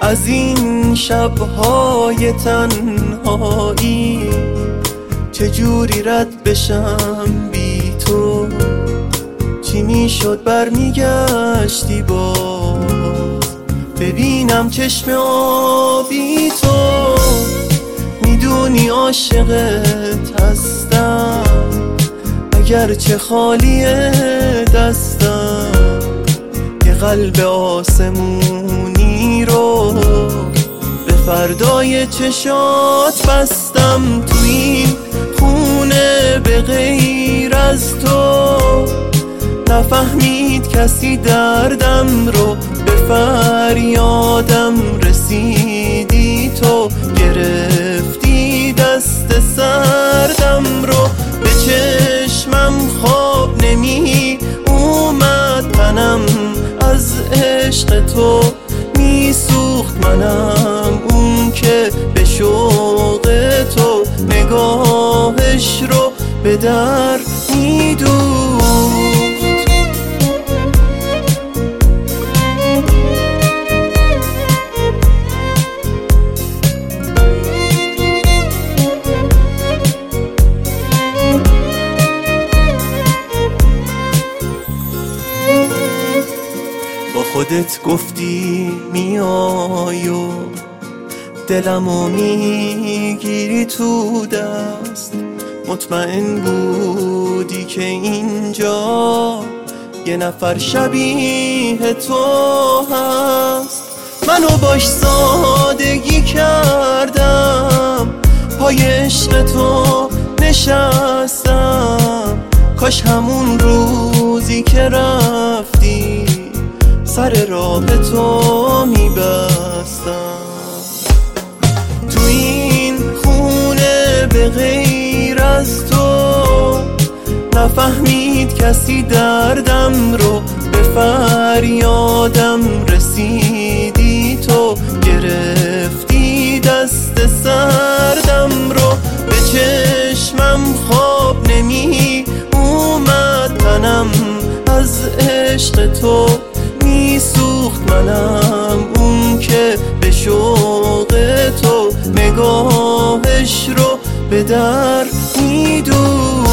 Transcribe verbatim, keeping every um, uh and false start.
از این شب‌های تنهایی چجوری رد بشم بی تو؟ چی میشد برمیگشتی باز ببینم چشم آبی تو؟ میدونی عاشقت هستم اگرچه خالی دستم، یه قلب آسمونی رو به فردای چشات بستم. تو این خونه به غیر از تو نفهمید کسی دردم رو، به فریادم رسیدی تو، گرفتی دست سردم رو. به چشمم خواب نمی اومد، تنم از عشق تو میسوخت، منم اون که به شوق تو نگاهش رو به در میدوخت. با خودت گفتی میای و دلمو میگیری تو دست، مطمئن بودی که اینجا یه نفر شبیه تو هست. منو باش سادگی کردم، پای عشق تو نشستم، کاش همون روزی که رفتی سر راه تو میبستم. تو این خونه به غیر از تو نفهمید کسی دردم رو، به فریادم رسیدی تو، گرفتی دست سردم رو. به چشمم خواب نمی اومد، تنم از عشق تو میسوخت، منم اون که به شوق تو نگاهش رو به در میدوخت.